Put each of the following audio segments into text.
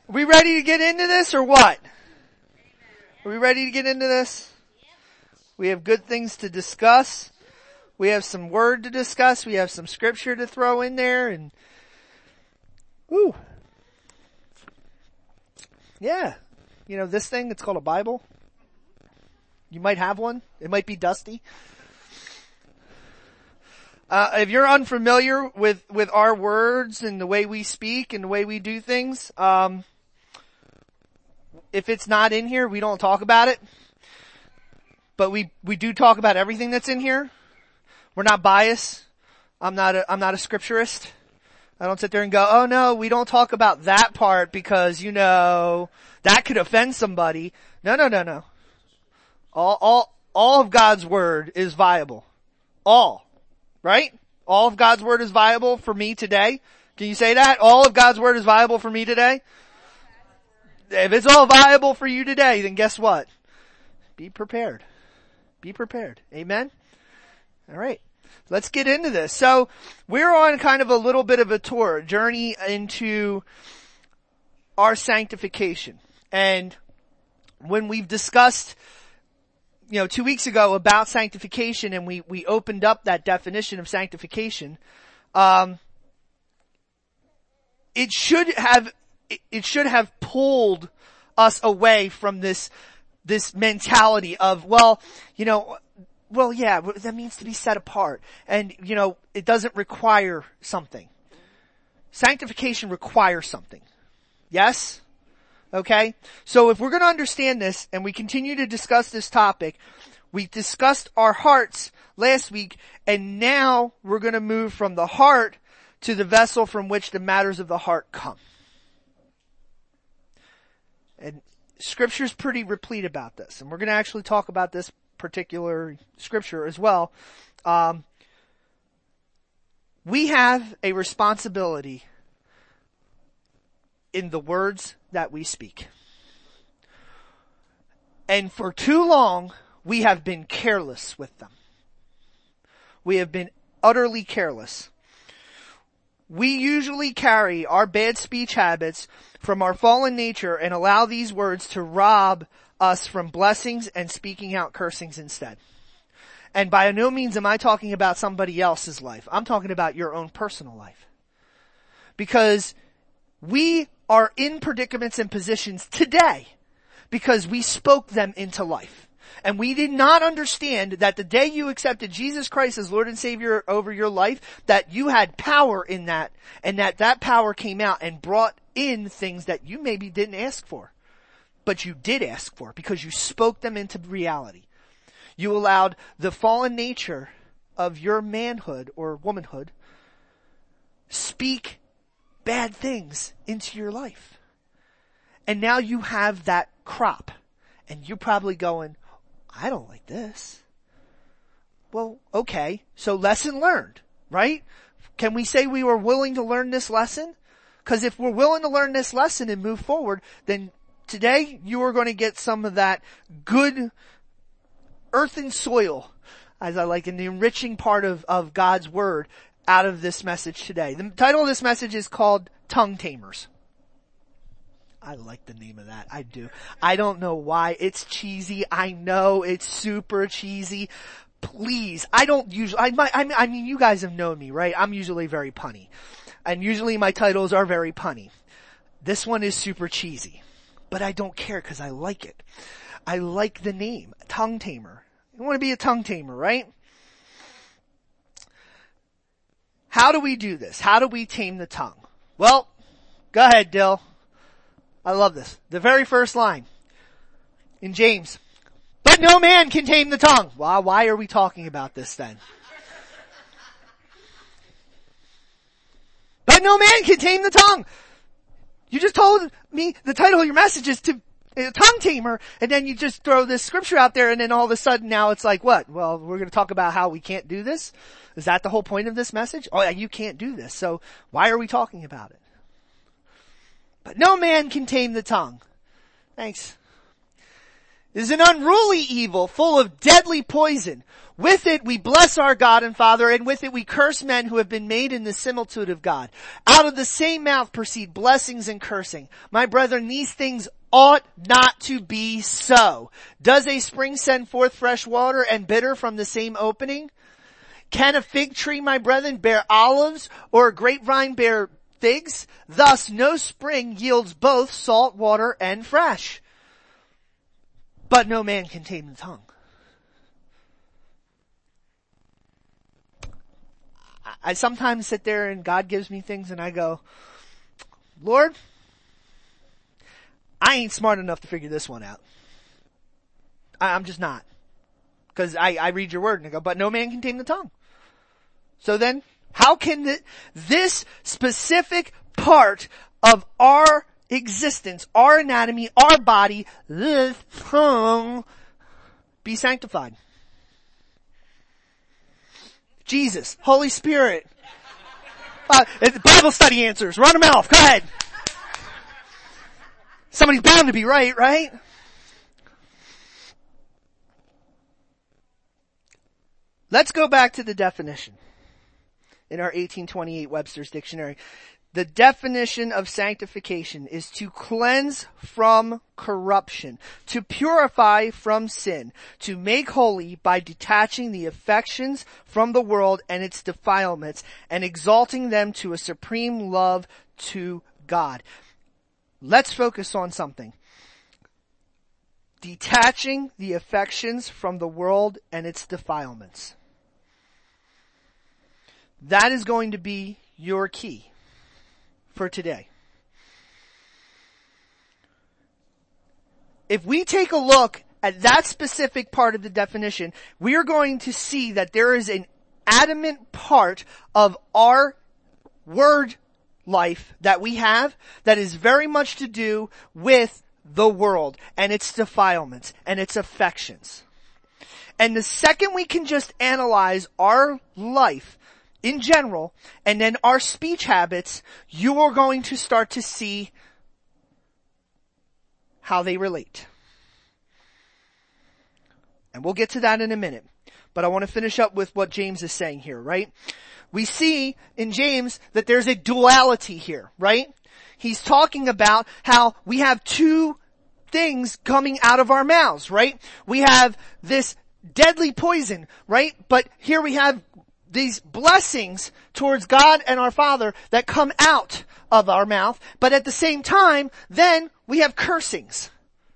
Are we ready to get into this or what? Are we ready to get into this? We have good things to discuss. We have some word to discuss. We have some scripture to throw in there and woo. Yeah. You know this thing, it's called a Bible. You might have one. It might be dusty. If you're unfamiliar with our words and the way we speak and the way we do things, if it's not in here, we don't talk about it. But we do talk about everything that's in here. We're not biased. I'm not a scripturist. I don't sit there and go, oh no, we don't talk about that part because, that could offend somebody. No. All of God's word is viable. All. Right? All of God's word is viable for me today. Can you say that? All of God's word is viable for me today? If it's all viable for you today, then guess what? Be prepared. Be prepared. Amen? All right. Let's get into this. So, we're on kind of a little bit of a tour, journey into our sanctification. And when we've discussed 2 weeks ago about sanctification and we opened up that definition of sanctification, it should have pulled us away from this mentality of, that means to be set apart. And, it doesn't require something. Sanctification requires something. Yes? Okay? So if we're going to understand this and we continue to discuss this topic, we discussed our hearts last week and now we're going to move from the heart to the vessel from which the matters of the heart come. And scripture's pretty replete about this. And we're going to actually talk about this particular scripture as well. We have a responsibility in the words that we speak. And for too long, we have been careless with them. We have been utterly careless. We usually carry our bad speech habits from our fallen nature and allow these words to rob us from blessings and speaking out cursings instead. And by no means am I talking about somebody else's life. I'm talking about your own personal life. Because we are in predicaments and positions today because we spoke them into life. And we did not understand that the day you accepted Jesus Christ as Lord and Savior over your life, that you had power in that, and that power came out and brought in things that you maybe didn't ask for. But you did ask for because you spoke them into reality. You allowed the fallen nature of your manhood or womanhood speak bad things into your life. And now you have that crop. And you're probably going, I don't like this. Well, okay. So lesson learned, right? Can we say we were willing to learn this lesson? Because if we're willing to learn this lesson and move forward, then today you are going to get some of that good earth and soil, as I like, in the enriching part of God's word out of this message today. The title of this message is called Tongue Tamers. I like the name of that. I do. I don't know why. It's cheesy. I know it's super cheesy. Please. I don't usually, I mean, you guys have known me, right? I'm usually very punny. And usually my titles are very punny. This one is super cheesy. But I don't care because I like it. I like the name. Tongue Tamer. You want to be a tongue tamer, right? How do we do this? How do we tame the tongue? Well, go ahead, Dill. I love this. The very first line in James. But no man can tame the tongue. Why are we talking about this then? But no man can tame the tongue. You just told me the title of your message is to a tongue tamer, and then you just throw this scripture out there, and then all of a sudden now it's like, what? Well, we're going to talk about how we can't do this? Is that the whole point of this message? Oh yeah, you can't do this. So why are we talking about it? But no man can tame the tongue. Thanks. is an unruly evil full of deadly poison. With it we bless our God and Father, and with it we curse men who have been made in the similitude of God. Out of the same mouth proceed blessings and cursing. My brethren, these things ought not to be so. Does a spring send forth fresh water and bitter from the same opening? Can a fig tree, my brethren, bear olives, or a grapevine bear figs? Thus no spring yields both salt water and fresh. But no man can tame the tongue. I sometimes sit there and God gives me things and I go, Lord, I ain't smart enough to figure this one out. I'm just not. Because I read your word and I go, but no man can tame the tongue. So then, how can this specific part of our existence, our anatomy, our body, this tongue, be sanctified? Jesus, Holy Spirit. Bible study answers. Run them off. Go ahead. Somebody's bound to be right, right? Let's go back to the definition in our 1828 Webster's Dictionary. The definition of sanctification is to cleanse from corruption, to purify from sin, to make holy by detaching the affections from the world and its defilements and exalting them to a supreme love to God. Let's focus on something. Detaching the affections from the world and its defilements. That is going to be your key for today. If we take a look at that specific part of the definition, we are going to see that there is an adamant part of our word life that we have that is very much to do with the world and its defilements and its affections. And the second we can just analyze our life in general, and then our speech habits, you are going to start to see how they relate. And we'll get to that in a minute. But I want to finish up with what James is saying here, right? We see in James that there's a duality here, right? He's talking about how we have two things coming out of our mouths, right? We have this deadly poison, right? But here we have these blessings towards God and our Father that come out of our mouth, but at the same time, then we have cursings.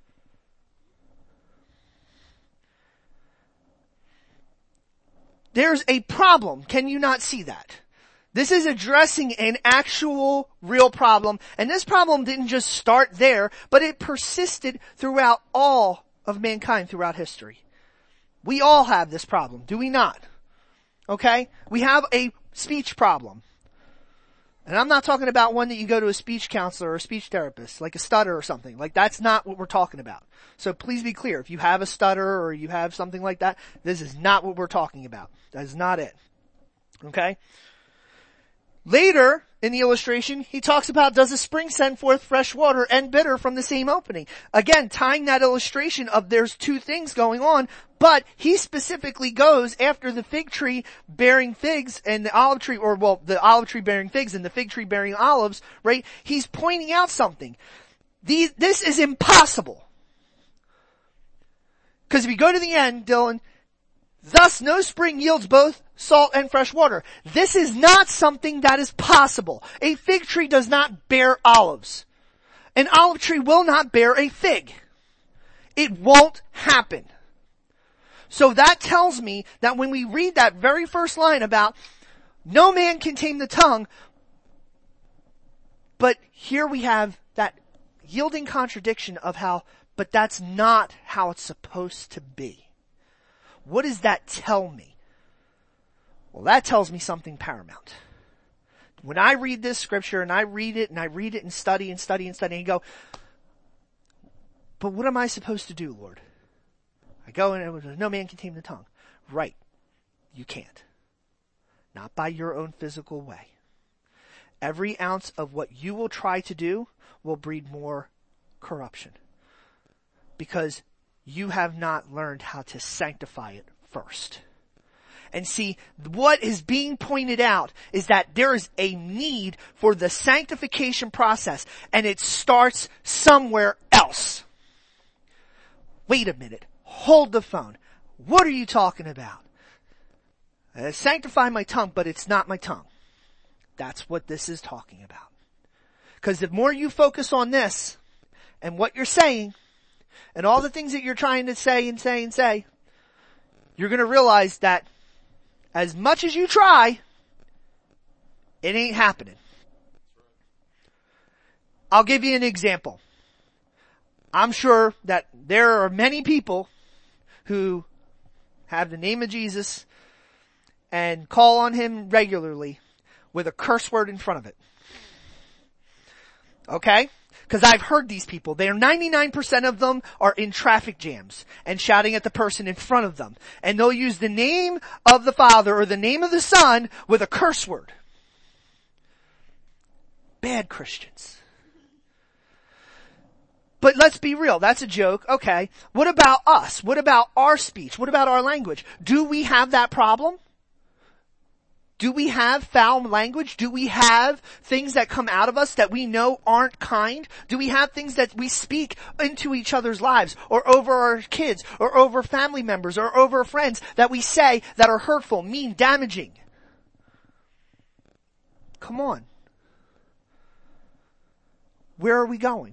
There's a problem. Can you not see that? This is addressing an actual real problem, and this problem didn't just start there, but it persisted throughout all of mankind throughout history. We all have this problem, do we not? Okay? We have a speech problem. And I'm not talking about one that you go to a speech counselor or a speech therapist, like a stutter or something. Like, that's not what we're talking about. So please be clear. If you have a stutter or you have something like that, this is not what we're talking about. That is not it. Okay? Later in the illustration, he talks about, does a spring send forth fresh water and bitter from the same opening? Again, tying that illustration of there's two things going on, but he specifically goes after the fig tree bearing figs and the olive tree, or well, the olive tree bearing figs and the fig tree bearing olives, right? He's pointing out something. This is impossible. Because if you go to the end, Dylan, thus no spring yields both salt and fresh water. This is not something that is possible. A fig tree does not bear olives. An olive tree will not bear a fig. It won't happen. So that tells me that when we read that very first line about no man can tame the tongue, but here we have that yielding contradiction of how, but that's not how it's supposed to be. What does that tell me? Well, that tells me something paramount. When I read this scripture and I read it and study and go, but what am I supposed to do, Lord? I go and no man can tame the tongue. Right. You can't. Not by your own physical way. Every ounce of what you will try to do will breed more corruption. Because you have not learned how to sanctify it first. And see, what is being pointed out is that there is a need for the sanctification process, and it starts somewhere else. Wait a minute. Hold the phone. What are you talking about? Sanctify my tongue, but it's not my tongue. That's what this is talking about. Because the more you focus on this, and what you're saying, and all the things that you're trying to say, you're going to realize that as much as you try, it ain't happening. I'll give you an example. I'm sure that there are many people who have the name of Jesus and call on him regularly with a curse word in front of it. Okay? Because I've heard these people. 99% of them are in traffic jams and shouting at the person in front of them. And they'll use the name of the Father or the name of the Son with a curse word. Bad Christians. But let's be real. That's a joke. Okay. What about us? What about our speech? What about our language? Do we have that problem? Do we have foul language? Do we have things that come out of us that we know aren't kind? Do we have things that we speak into each other's lives or over our kids or over family members or over friends that we say that are hurtful, mean, damaging? Come on. Where are we going?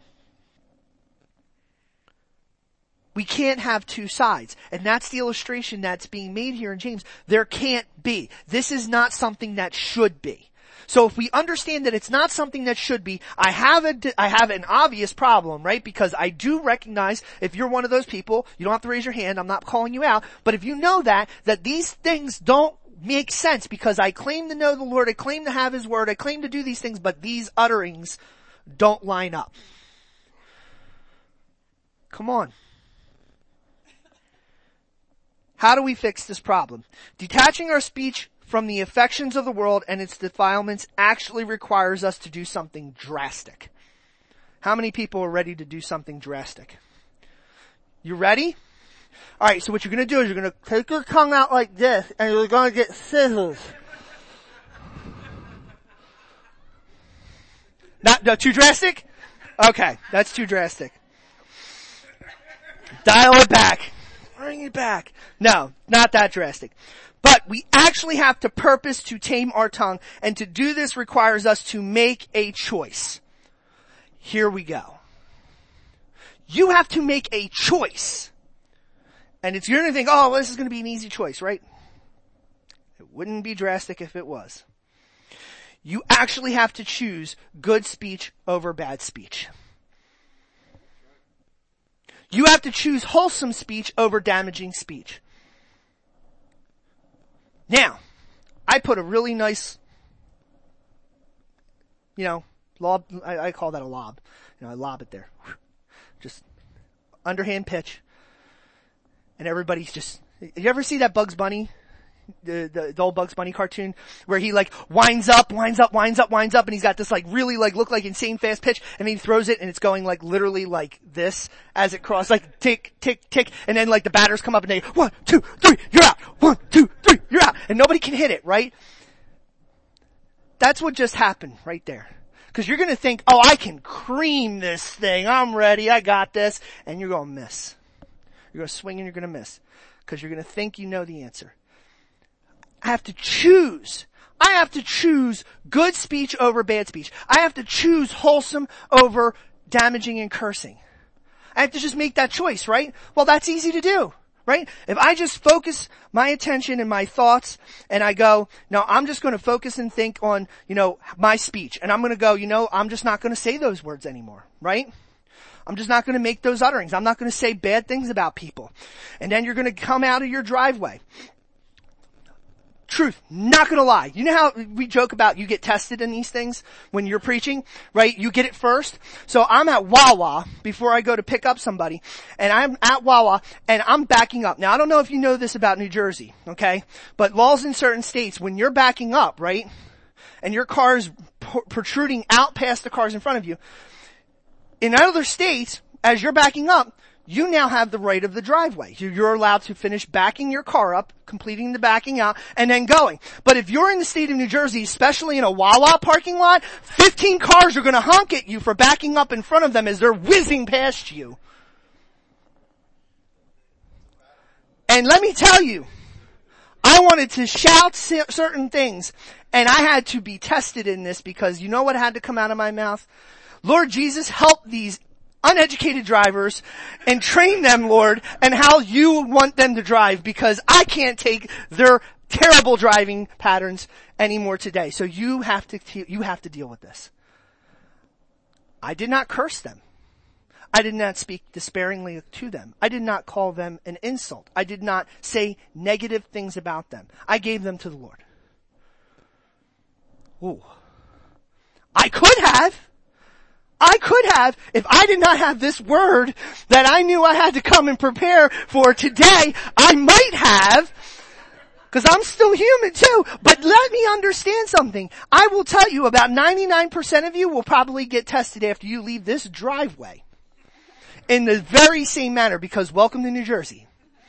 We can't have two sides. And that's the illustration that's being made here in James. There can't be. This is not something that should be. So if we understand that it's not something that should be, I have an obvious problem, right? Because I do recognize if you're one of those people, you don't have to raise your hand, I'm not calling you out, but if you know that these things don't make sense because I claim to know the Lord, I claim to have His Word, I claim to do these things, but these utterings don't line up. Come on. How do we fix this problem? Detaching our speech from the affections of the world and its defilements actually requires us to do something drastic. How many people are ready to do something drastic? You ready? Alright, so what you're going to do is you're going to take your tongue out like this and you're going to get scissors. Not too drastic? Okay, that's too drastic. Dial it back. Bring it back. No, not that drastic. But we actually have to purpose to tame our tongue, and to do this requires us to make a choice. Here we go. You have to make a choice. And you're going to think, oh, well, this is going to be an easy choice, right? It wouldn't be drastic if it was. You actually have to choose good speech over bad speech. You have to choose wholesome speech over damaging speech. Now, I put a really nice, lob, I call that a lob. I lob it there. Just underhand pitch. And everybody's just, you ever see that Bugs Bunny? The old Bugs Bunny cartoon where he winds up, and he's got this really look like insane fast pitch, and then he throws it and it's going literally like this as it crosses, tick, tick, tick, and then the batters come up and they, 1, 2, 3, you're out! 1, 2, 3, you're out! And nobody can hit it, right? That's what just happened right there. Cause you're gonna think, oh, I can cream this thing, I'm ready, I got this, and you're gonna miss. You're gonna swing and you're gonna miss. Cause you're gonna think you know the answer. I have to choose. I have to choose good speech over bad speech. I have to choose wholesome over damaging and cursing. I have to just make that choice, right? Well, that's easy to do, right? If I just focus my attention and my thoughts and I go, no, I'm just going to focus and think on, my speech. And I'm going to go, I'm just not going to say those words anymore, right? I'm just not going to make those utterings. I'm not going to say bad things about people. And then you're going to come out of your driveway. Truth, not gonna lie. You know how we joke about you get tested in these things when you're preaching, right? You get it first. So I'm at Wawa before I go to pick up somebody, and I'm at Wawa and I'm backing up. Now I don't know if you know this about New Jersey, okay? But laws in certain states, when you're backing up, right? And your car's protruding out past the cars in front of you. In other states, as you're backing up, you now have the right of the driveway. You're allowed to finish backing your car up, completing the backing out, and then going. But if you're in the state of New Jersey, especially in a Wawa parking lot, 15 cars are going to honk at you for backing up in front of them as they're whizzing past you. And let me tell you, I wanted to shout certain things, and I had to be tested in this because you know what had to come out of my mouth? Lord Jesus, help these uneducated drivers and train them, Lord, and how you want them to drive, because I can't take their terrible driving patterns anymore today. So you have to deal with this. I did not curse them. I did not speak despairingly to them. I did not call them an insult. I did not say negative things about them. I gave them to the Lord. Ooh. I could have, if I did not have this word that I knew I had to come and prepare for today, I might have, because I'm still human too. But let me understand something. I will tell you, about 99% of you will probably get tested after you leave this driveway in the very same manner, because welcome to New Jersey.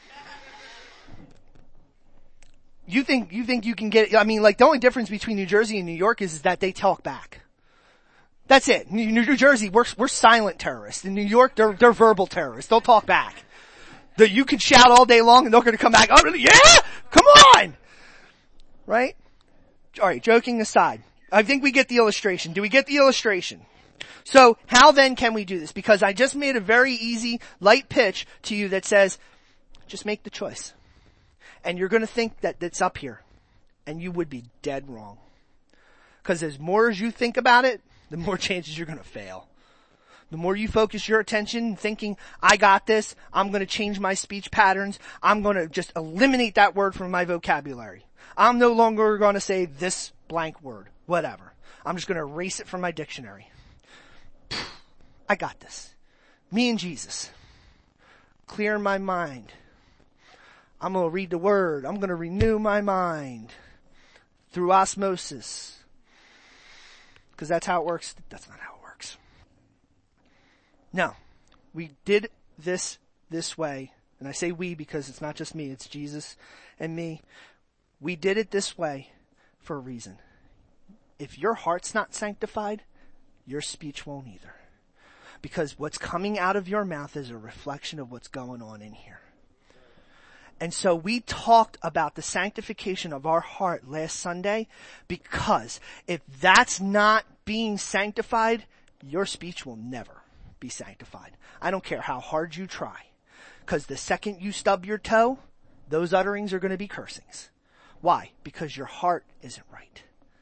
You think you can get it? I mean, like, the only difference between New Jersey and New York is that they talk back. That's it. New Jersey, we're silent terrorists. In New York, they're verbal terrorists. They'll talk back. You can shout all day long and they're going to come back. Oh, yeah? Come on! Right? Alright, joking aside. I think we get the illustration. Do we get the illustration? So, how then can we do this? Because I just made a very easy, light pitch to you that says, just make the choice. And you're going to think that it's up here. And you would be dead wrong. Because as more as you think about it, the more chances you're going to fail. The more you focus your attention thinking, I got this, I'm going to change my speech patterns, I'm going to just eliminate that word from my vocabulary. I'm no longer going to say this blank word, whatever. I'm just going to erase it from my dictionary. I got this. Me and Jesus. Clear my mind. I'm going to read the word. I'm going to renew my mind through osmosis. Because that's how it works. That's not how it works. No. We did this way. And I say we because it's not just me. It's Jesus and me. We did it this way for a reason. If your heart's not sanctified, your speech won't either. Because what's coming out of your mouth is a reflection of what's going on in here. And so we talked about the sanctification of our heart last Sunday, because if that's not being sanctified, your speech will never be sanctified. I don't care how hard you try. Because the second you stub your toe, those utterings are going to be cursings. Why? Because your heart isn't right.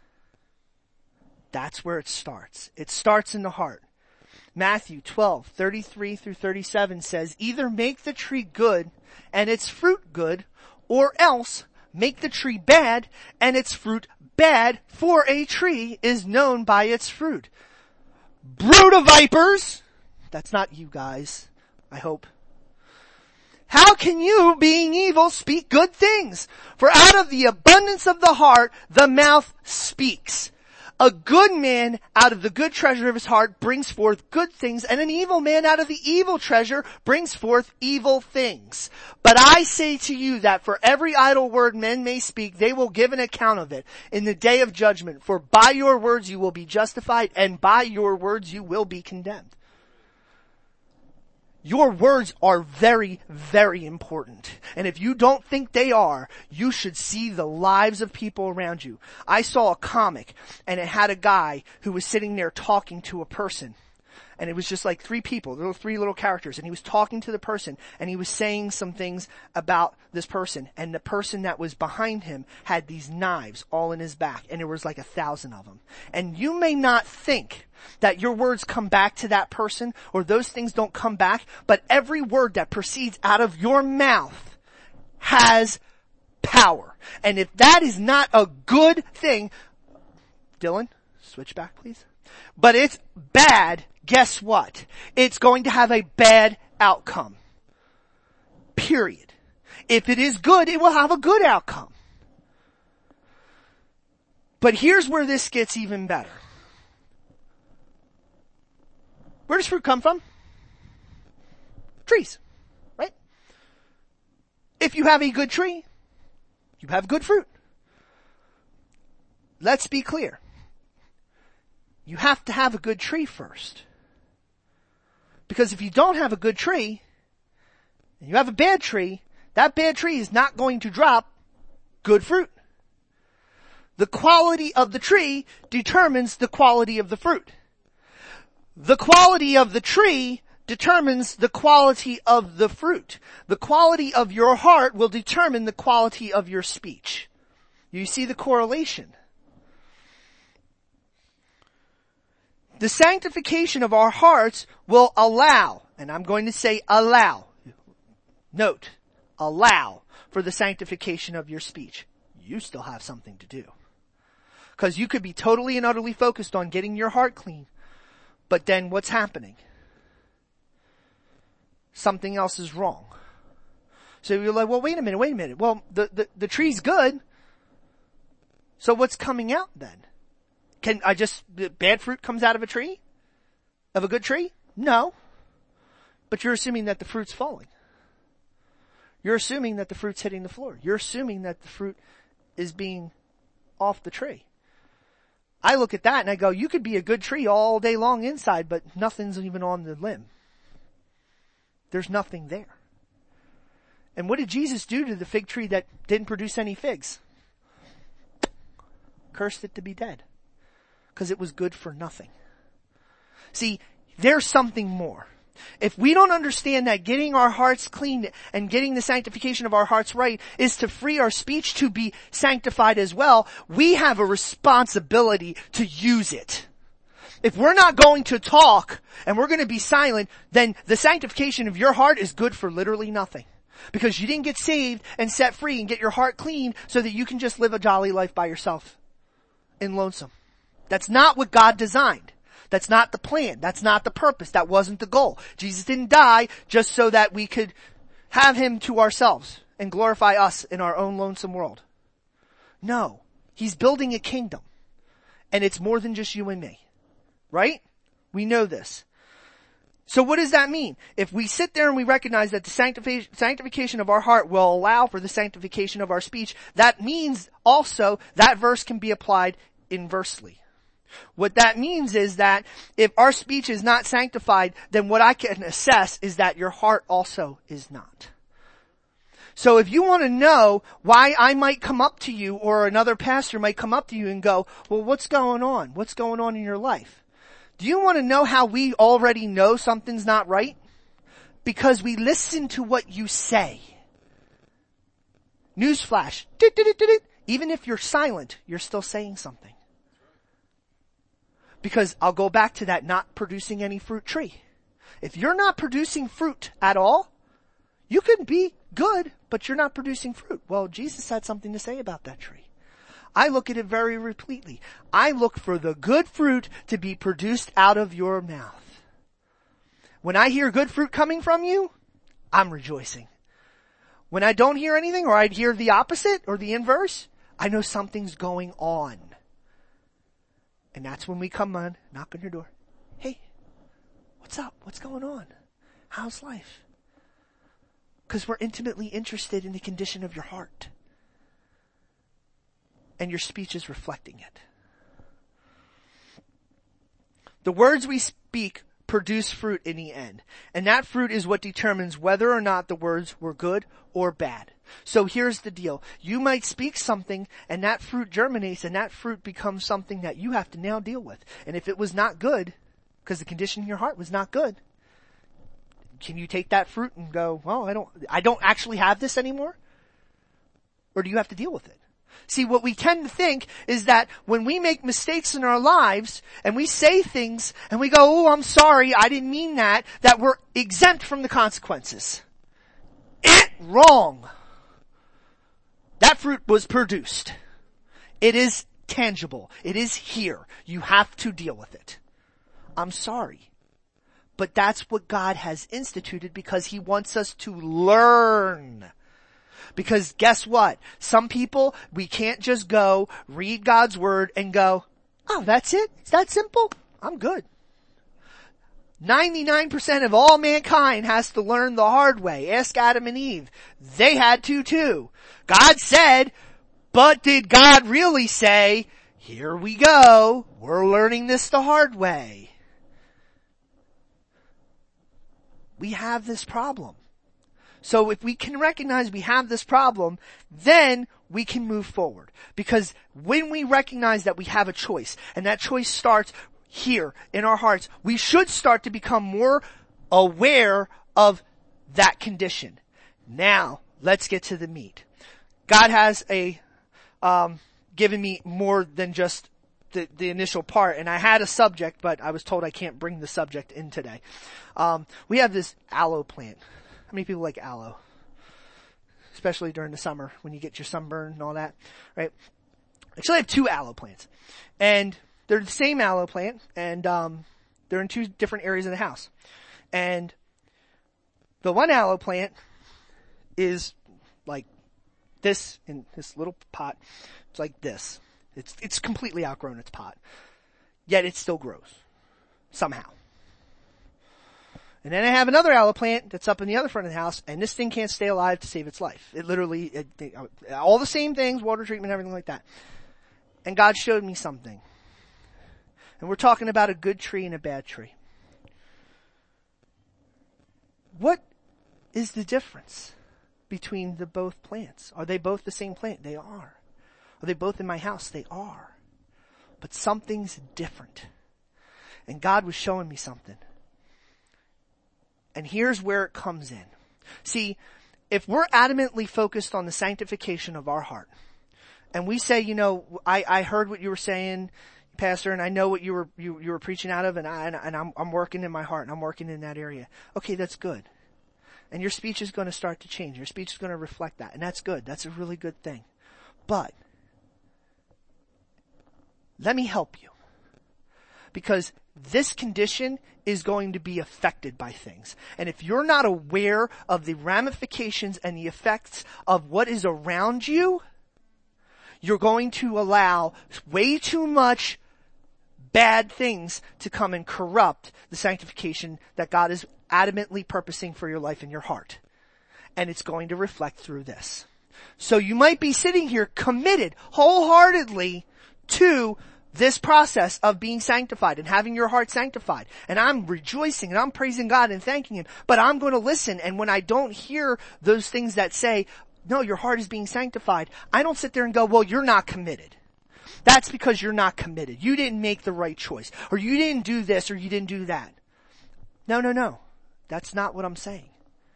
That's where it starts. It starts in the heart. Matthew 12:33-37 says, either make the tree good and its fruit good, or else make the tree bad and its fruit bad, for a tree is known by its fruit. Brood of vipers! That's not you guys, I hope. How can you, being evil, speak good things? For out of the abundance of the heart, the mouth speaks. A good man out of the good treasure of his heart brings forth good things, and an evil man out of the evil treasure brings forth evil things. But I say to you that for every idle word men may speak, they will give an account of it in the day of judgment. For by your words you will be justified, and by your words you will be condemned. Your words are very, very important. And if you don't think they are, you should see the lives of people around you. I saw a comic, and it had a guy who was sitting there talking to a person. And it was just like three people, three little characters, and he was talking to the person, and he was saying some things about this person. And the person that was behind him had these knives all in his back, and there was like 1,000 of them. And you may not think that your words come back to that person, or those things don't come back, but every word that proceeds out of your mouth has power. And if that is not a good thing, Dylan, switch back please. But it's bad, guess what? It's going to have a bad outcome. Period. If it is good, it will have a good outcome. But here's where this gets even better. Where does fruit come from? trees, right? If you have a good tree, you have good fruit. Let's be clear. You have to have a good tree first. Because if you don't have a good tree, and you have a bad tree, that bad tree is not going to drop good fruit. The quality of the tree determines the quality of the fruit. The quality of the tree determines the quality of the fruit. The quality of your heart will determine the quality of your speech. You see the correlation. The sanctification of our hearts will allow, and I'm going to say allow, note, allow for the sanctification of your speech. You still have something to do. Because you could be totally and utterly focused on getting your heart clean, but then what's happening? Something else is wrong. So you're like, well, wait a minute. Well, the tree's good. So what's coming out then? Bad fruit comes out of a tree? Of a good tree? No. But you're assuming that the fruit's falling. You're assuming that the fruit's hitting the floor. You're assuming that the fruit is being off the tree. I look at that and I go, you could be a good tree all day long inside, but nothing's even on the limb. There's nothing there. And what did Jesus do to the fig tree that didn't produce any figs? Cursed it to be dead. Because it was good for nothing. See, there's something more. If we don't understand that getting our hearts clean and getting the sanctification of our hearts right is to free our speech to be sanctified as well, we have a responsibility to use it. If we're not going to talk and we're going to be silent, then the sanctification of your heart is good for literally nothing. Because you didn't get saved and set free and get your heart clean so that you can just live a jolly life by yourself and lonesome. That's not what God designed. That's not the plan. That's not the purpose. That wasn't the goal. Jesus didn't die just so that we could have him to ourselves and glorify us in our own lonesome world. No. He's building a kingdom. And it's more than just you and me. Right? We know this. So what does that mean? If we sit there and we recognize that the sanctification of our heart will allow for the sanctification of our speech, that means also that verse can be applied inversely. What that means is that if our speech is not sanctified, then what I can assess is that your heart also is not. So if you want to know why I might come up to you or another pastor might come up to you and go, well, what's going on? What's going on in your life? Do you want to know how we already know something's not right? Because we listen to what you say. Newsflash. Even if you're silent, you're still saying something. Because I'll go back to that not producing any fruit tree. If you're not producing fruit at all, you can be good, but you're not producing fruit. Well, Jesus had something to say about that tree. I look at it very repletely. I look for the good fruit to be produced out of your mouth. When I hear good fruit coming from you, I'm rejoicing. When I don't hear anything, or I hear the opposite or the inverse, I know something's going on. And that's when we come on, knock on your door. Hey, what's up? What's going on? How's life? Because we're intimately interested in the condition of your heart. And your speech is reflecting it. The words we speak produce fruit in the end. And that fruit is what determines whether or not the words were good or bad. So here's the deal. You might speak something and that fruit germinates and that fruit becomes something that you have to now deal with. And if it was not good, because the condition in your heart was not good, can you take that fruit and go, well, I don't actually have this anymore? Or do you have to deal with it? See, what we tend to think is that when we make mistakes in our lives and we say things and we go, oh, I'm sorry, I didn't mean that we're exempt from the consequences. Wrong. That fruit was produced. It is tangible. It is here. You have to deal with it. I'm sorry. But that's what God has instituted because He wants us to learn. Because guess what? Some people, we can't just go read God's Word and go, oh, that's it? It's that simple? I'm good. 99% of all mankind has to learn the hard way. Ask Adam and Eve. They had to too. God said, but did God really say, here we go, we're learning this the hard way? We have this problem. So if we can recognize we have this problem, then we can move forward. Because when we recognize that we have a choice, and that choice starts here in our hearts, we should start to become more aware of that condition. Now, let's get to the meat. God has given me more than just the initial part, and I had a subject, but I was told I can't bring the subject in today. We have this aloe plant. How many people like aloe? Especially during the summer when you get your sunburn and all that, right? Actually, I have 2 aloe plants, and they're the same aloe plant, and they're in 2 different areas of the house. And the one aloe plant is like this in this little pot. It's like this. It's completely outgrown its pot. Yet it still grows. Somehow. And then I have another aloe plant that's up in the other front of the house, and this thing can't stay alive to save its life. It literally, all the same things, water treatment, everything like that. And God showed me something. And we're talking about a good tree and a bad tree. What is the difference between the both plants? Are they both the same plant? They are. Are they both in my house? They are. But something's different. And God was showing me something. And here's where it comes in. See, if we're adamantly focused on the sanctification of our heart, and we say, I heard what you were saying, Pastor, and I know what you were preaching out of, and I'm working in my heart, and I'm working in that area. Okay, that's good. And your speech is going to start to change. Your speech is going to reflect that, and that's good. That's a really good thing. But let me help you. Because this condition is going to be affected by things. And if you're not aware of the ramifications and the effects of what is around you, you're going to allow way too much bad things to come and corrupt the sanctification that God is adamantly purposing for your life and your heart. And it's going to reflect through this. So you might be sitting here committed wholeheartedly to this process of being sanctified and having your heart sanctified. And I'm rejoicing and I'm praising God and thanking Him. But I'm going to listen, and when I don't hear those things that say, no, your heart is being sanctified, I don't sit there and go, well, you're not committed. That's because you're not committed. You didn't make the right choice. Or you didn't do this or you didn't do that. No. That's not what I'm saying.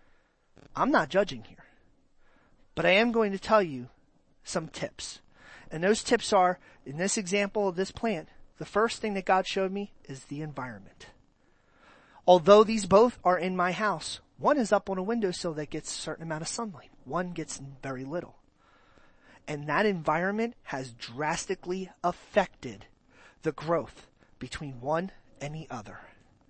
I'm not judging here. But I am going to tell you some tips. And those tips are, in this example of this plant, the first thing that God showed me is the environment. Although these both are in my house, one is up on a windowsill that gets a certain amount of sunlight. One gets very little. And that environment has drastically affected the growth between one and the other.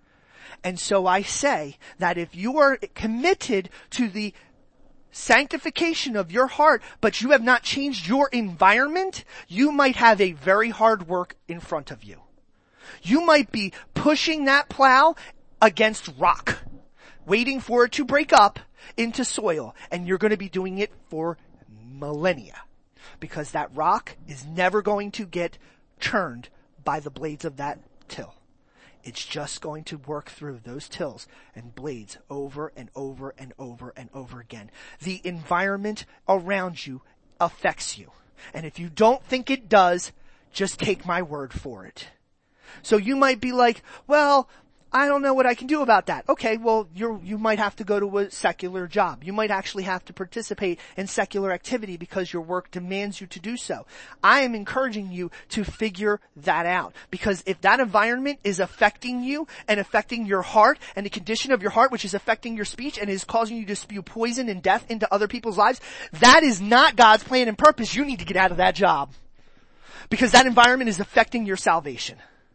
And so I say that if you are committed to the sanctification of your heart, but you have not changed your environment, you might have a very hard work in front of you. You might be pushing that plow against rock, waiting for it to break up into soil, and you're going to be doing it for millennia, because that rock is never going to get churned by the blades of that till. It's just going to work through those tills and blades over and over and over and over again. The environment around you affects you. And if you don't think it does, just take my word for it. So you might be like, well, I don't know what I can do about that. Okay, well, you might have to go to a secular job. You might actually have to participate in secular activity because your work demands you to do so. I am encouraging you to figure that out, because if that environment is affecting you and affecting your heart and the condition of your heart, which is affecting your speech and is causing you to spew poison and death into other people's lives, that is not God's plan and purpose. You need to get out of that job, because that environment is affecting your salvation.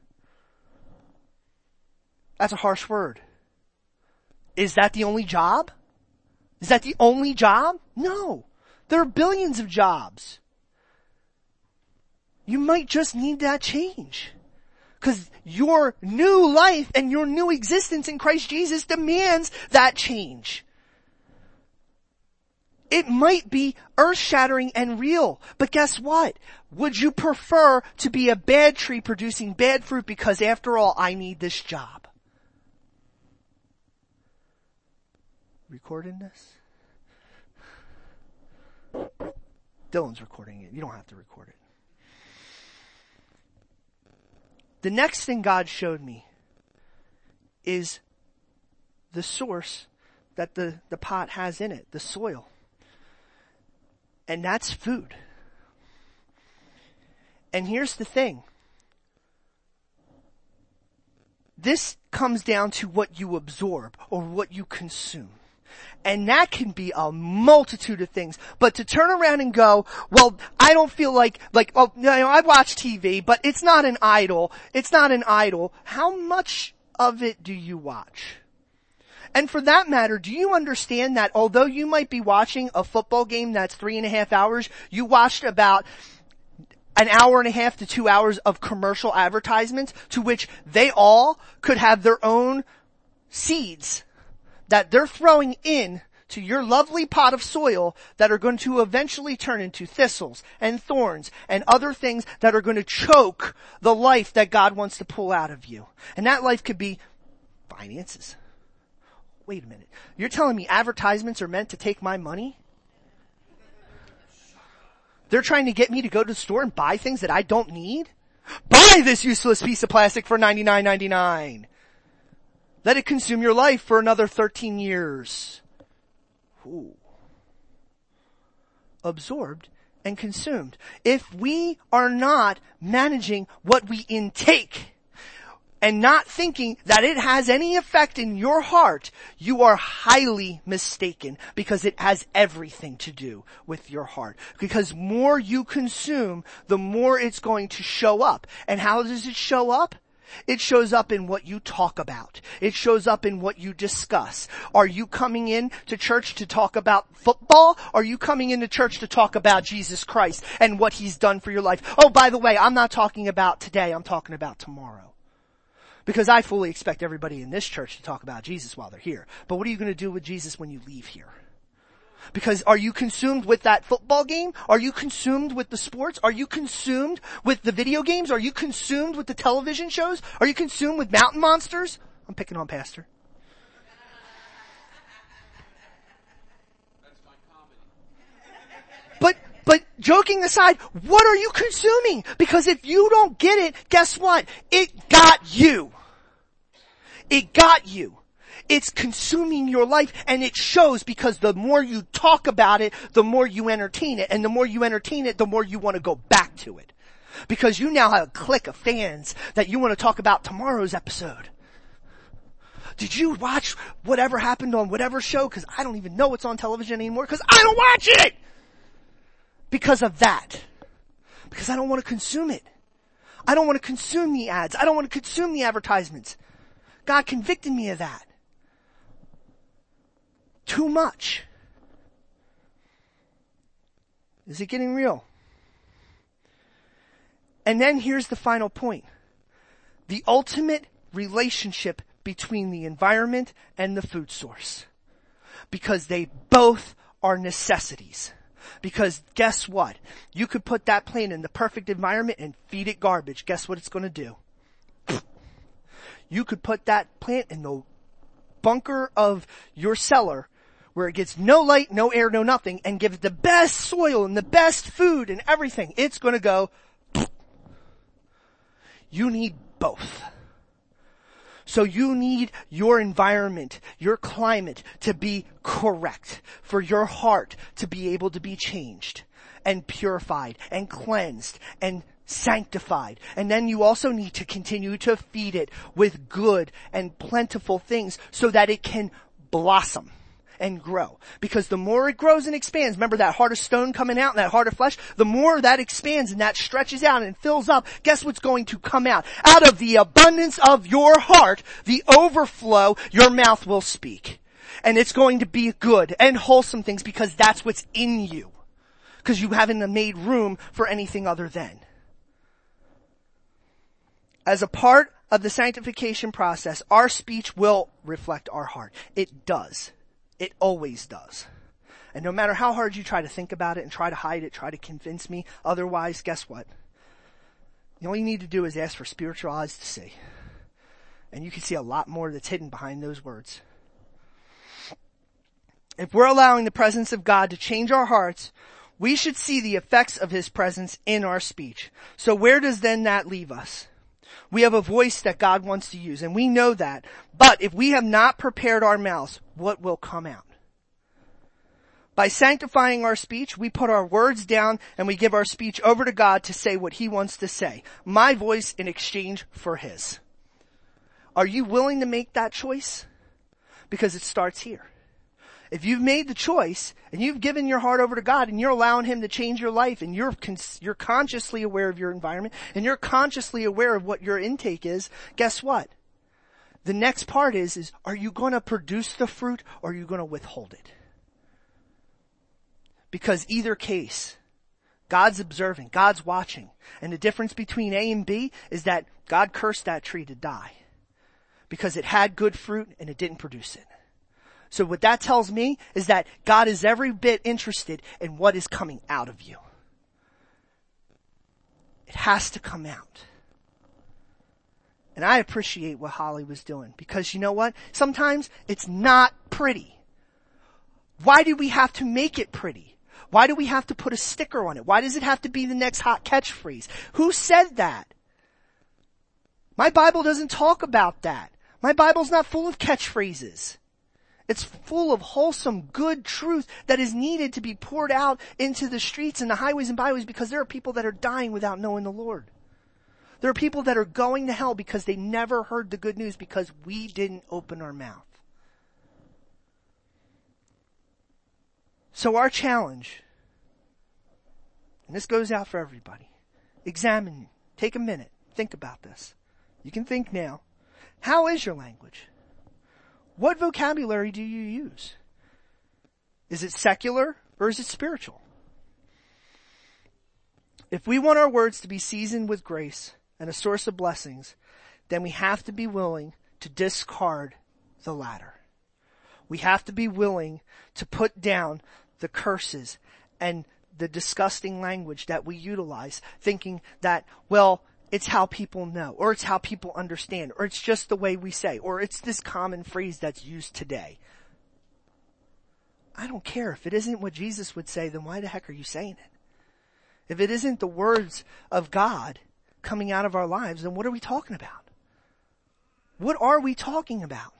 That's a harsh word. Is that the only job? Is that the only job? No. There are billions of jobs. You might just need that change. Because your new life and your new existence in Christ Jesus demands that change. It might be earth-shattering and real, but guess what? Would you prefer to be a bad tree producing bad fruit because after all, I need this job? Recording this? Dylan's recording it. You don't have to record it. The next thing God showed me is the source that the pot has in it, the soil. And that's food. And here's the thing. This comes down to what you absorb or what you consume. And that can be a multitude of things. But to turn around and go, well, I don't feel like, I watch TV, but it's not an idol. It's not an idol. How much of it do you watch? And for that matter, do you understand that although you might be watching a football game that's 3.5 hours, you watched about an hour and a half to 2 hours of commercial advertisements to which they all could have their own seeds that they're throwing in to your lovely pot of soil that are going to eventually turn into thistles and thorns and other things that are going to choke the life that God wants to pull out of you. And that life could be finances. Wait a minute. You're telling me advertisements are meant to take my money? They're trying to get me to go to the store and buy things that I don't need? Buy this useless piece of plastic for $99.99. Let it consume your life for another 13 years. Ooh. Absorbed and consumed. If we are not managing what we intake and not thinking that it has any effect in your heart, you are highly mistaken, because it has everything to do with your heart. Because more you consume, the more it's going to show up. And how does it show up? It shows up in what you talk about. It shows up in what you discuss. Are you coming in to church to talk about football? Are you coming into church to talk about Jesus Christ and what He's done for your life? Oh, by the way, I'm not talking about today. I'm talking about tomorrow. Because I fully expect everybody in this church to talk about Jesus while they're here. But what are you going to do with Jesus when you leave here? Because are you consumed with that football game? Are you consumed with the sports? Are you consumed with the video games? Are you consumed with the television shows? Are you consumed with mountain monsters? I'm picking on Pastor. That's my comedy. But joking aside, what are you consuming? Because if you don't get it, guess what? It got you. It got you. It's consuming your life, and it shows, because the more you talk about it, the more you entertain it. And the more you entertain it, the more you want to go back to it. Because you now have a clique of fans that you want to talk about tomorrow's episode. Did you watch whatever happened on whatever show? Because I don't even know what's on television anymore, because I don't watch it! Because of that. Because I don't want to consume it. I don't want to consume the ads. I don't want to consume the advertisements. God convicted me of that. Too much. Is it getting real? And then here's the final point. The ultimate relationship between the environment and the food source. Because they both are necessities. Because guess what? You could put that plant in the perfect environment and feed it garbage. Guess what it's going to do? You could put that plant in the bunker of your cellar where it gets no light, no air, no nothing, and give it the best soil and the best food and everything. It's going to go. You need both. So you need your environment, your climate to be correct, for your heart to be able to be changed and purified and cleansed and sanctified. And then you also need to continue to feed it with good and plentiful things so that it can blossom and grow. Because the more it grows and expands, remember that heart of stone coming out and that heart of flesh, the more that expands and that stretches out and fills up, guess what's going to come out? Out of the abundance of your heart, the overflow, your mouth will speak. And it's going to be good and wholesome things, because that's what's in you. Because you haven't made room for anything other than. as a part of the sanctification process, our speech will reflect our heart. It does. It always does. And no matter how hard you try to think about it and try to hide it, try to convince me otherwise, guess what? All you need to do is ask for spiritual eyes to see. And you can see a lot more that's hidden behind those words. If we're allowing the presence of God to change our hearts, we should see the effects of His presence in our speech. So where does then that leave us? We have a voice that God wants to use, and we know that. But if we have not prepared our mouths, what will come out? By sanctifying our speech, we put our words down and we give our speech over to God to say what He wants to say. My voice in exchange for His. Are you willing to make that choice? Because it starts here. If you've made the choice and you've given your heart over to God and you're allowing Him to change your life and you're consciously aware of your environment and you're consciously aware of what your intake is, guess what? The next part is are you going to produce the fruit or are you going to withhold it? Because either case, God's observing, God's watching. And the difference between A and B is that God cursed that tree to die. Because it had good fruit and it didn't produce it. So what that tells me is that God is every bit interested in what is coming out of you. It has to come out. And I appreciate what Holly was doing. Because you know what? Sometimes it's not pretty. Why do we have to make it pretty? Why do we have to put a sticker on it? Why does it have to be the next hot catchphrase? Who said that? My Bible doesn't talk about that. My Bible's not full of catchphrases. It's full of wholesome, good truth that is needed to be poured out into the streets and the highways and byways because there are people that are dying without knowing the Lord. There are people that are going to hell because they never heard the good news because we didn't open our mouth. So our challenge, and this goes out for everybody, examine, take a minute, think about this. You can think now. How is your language? What vocabulary do you use? Is it secular or is it spiritual? If we want our words to be seasoned with grace and a source of blessings, then we have to be willing to discard the latter. We have to be willing to put down the curses and the disgusting language that we utilize, thinking that, well, it's how people know, or it's how people understand, or it's just the way we say, or it's this common phrase that's used today. I don't care. If it isn't what Jesus would say, then why the heck are you saying it? If it isn't the words of God coming out of our lives, then what are we talking about? What are we talking about?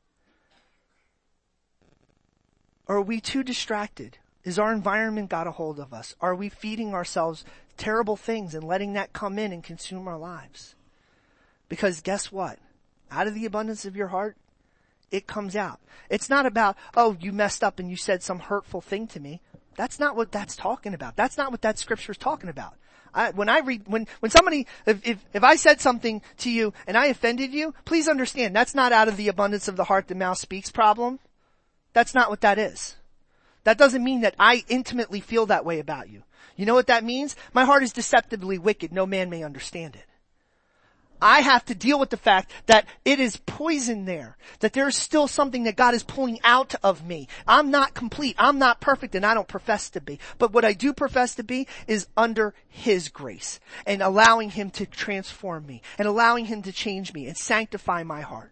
Or are we too distracted? Is our environment got a hold of us? Are we feeding ourselves terrible things and letting that come in and consume our lives? Because guess what? Out of the abundance of your heart, it comes out. It's not about, oh, you messed up and you said some hurtful thing to me. That's not what that's talking about. That's not what that scripture is talking about. When somebody, if I said something to you and I offended you, please understand that's not out of the abundance of the heart the mouth speaks problem. That's not what that is. That doesn't mean that I intimately feel that way about you. You know what that means? My heart is deceptively wicked. No man may understand it. I have to deal with the fact that it is poison there. That there is still something that God is pulling out of me. I'm not complete. I'm not perfect and I don't profess to be. But what I do profess to be is under His grace. And allowing Him to transform me. And allowing Him to change me and sanctify my heart.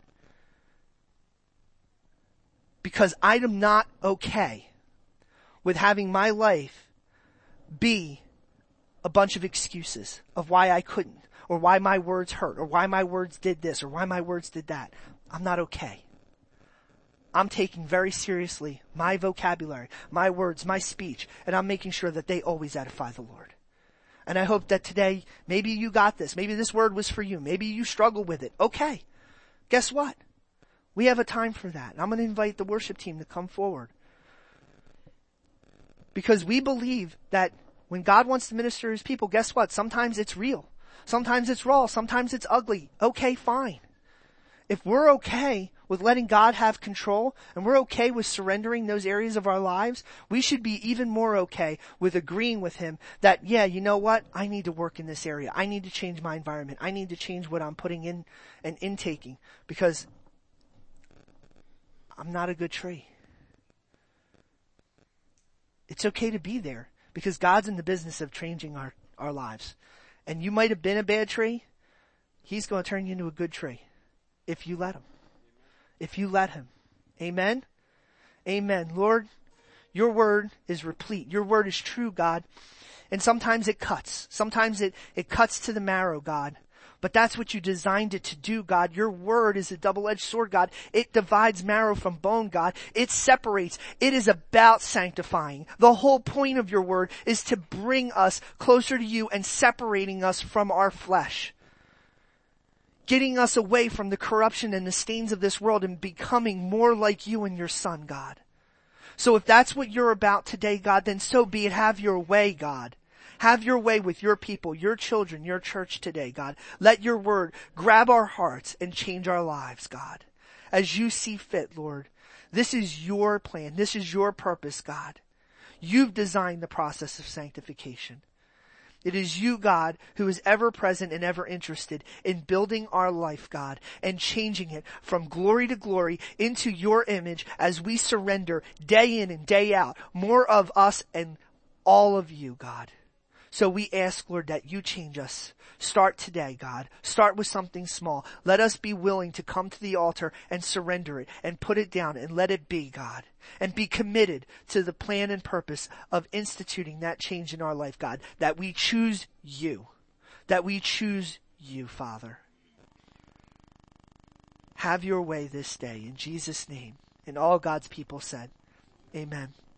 Because I am not okay with having my life be a bunch of excuses of why I couldn't, or why my words hurt, or why my words did this, or why my words did that. I'm not okay. I'm taking very seriously my vocabulary, my words, my speech, and I'm making sure that they always edify the Lord. And I hope that today, maybe you got this, maybe this word was for you, maybe you struggle with it. Okay. Guess what? We have a time for that. And I'm going to invite the worship team to come forward. Because we believe that when God wants to minister to His people, guess what? Sometimes it's real. Sometimes it's raw. Sometimes it's ugly. Okay, fine. if we're okay with letting God have control and we're okay with surrendering those areas of our lives, we should be even more okay with agreeing with him that, yeah, you know what? I need to work in this area. I need to change my environment. I need to change what I'm putting in and intaking because I'm not a good tree. It's okay to be there because God's in the business of changing our lives. And you might have been a bad tree. He's going to turn you into a good tree if you let him. If you let him. Amen? Amen. Lord, your word is replete. Your word is true, God. And sometimes it cuts. Sometimes it cuts to the marrow, God. But that's what you designed it to do, God. Your word is a double-edged sword, God. It divides marrow from bone, God. It separates. It is about sanctifying. The whole point of your word is to bring us closer to you and separating us from our flesh. Getting us away from the corruption and the stains of this world and becoming more like you and your Son, God. So if that's what you're about today, God, then so be it. Have your way, God. Have your way with your people, your children, your church today, God. Let your word grab our hearts and change our lives, God. As you see fit, Lord. This is your plan. This is your purpose, God. You've designed the process of sanctification. It is you, God, who is ever present and ever interested in building our life, God, and changing it from glory to glory into your image as we surrender day in and day out, more of us and all of you, God. So we ask, Lord, that you change us. Start today, God. Start with something small. Let us be willing to come to the altar and surrender it and put it down and let it be, God. And be committed to the plan and purpose of instituting that change in our life, God. That we choose you. That we choose you, Father. Have your way this day in Jesus' name. And all God's people said, amen.